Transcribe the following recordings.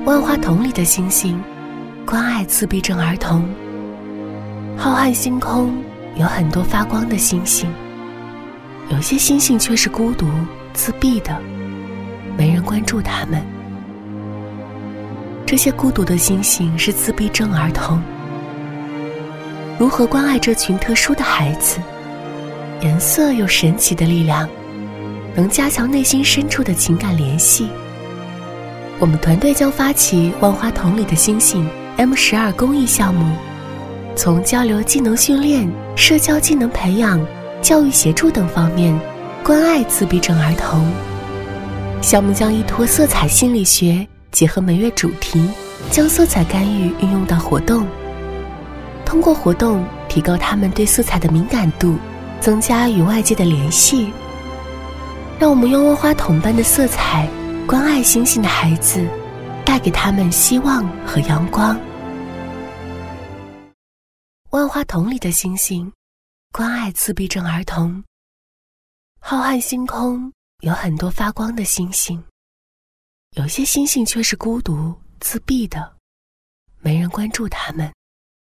万花筒里的星星，关爱自闭症儿童。浩瀚星空有很多发光的星星，有些星星却是孤独自闭的，没人关注它们。这些孤独的星星是自闭症儿童。如何关爱这群特殊的孩子？颜色有神奇的力量，能加强内心深处的情感联系。我们团队将发起万花筒里的星星 M12 公益项目，从交流技能训练、社交技能培养、教育协助等方面关爱自闭症儿童。项目将依托色彩心理学，结合每月主题，将色彩干预运用到活动，通过活动提高他们对色彩的敏感度，增加与外界的联系。让我们用万花筒般的色彩关爱星星的孩子，带给他们希望和阳光。万花筒里的星星，关爱自闭症儿童。浩瀚星空有很多发光的星星，有些星星却是孤独自闭的，没人关注它们。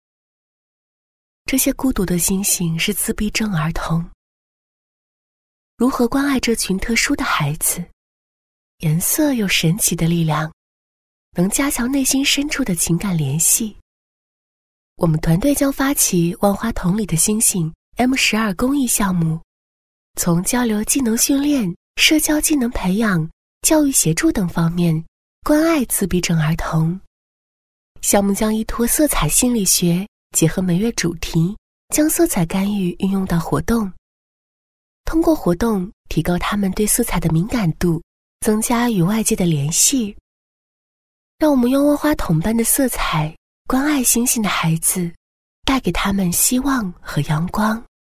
这些孤独的星星是自闭症儿童。如何关爱这群特殊的孩子？颜色有神奇的力量，能加强内心深处的情感联系。我们团队将发起万花筒里的星星 M12 公益项目，从交流技能训练、社交技能培养、教育协助等方面关爱自闭症儿童。项目将依托色彩心理学，结合每月主题，将色彩干预运用到活动，通过活动提高他们对色彩的敏感度，增加与外界的联系。让我们用万花筒般的色彩关爱星星的孩子，带给他们希望和阳光。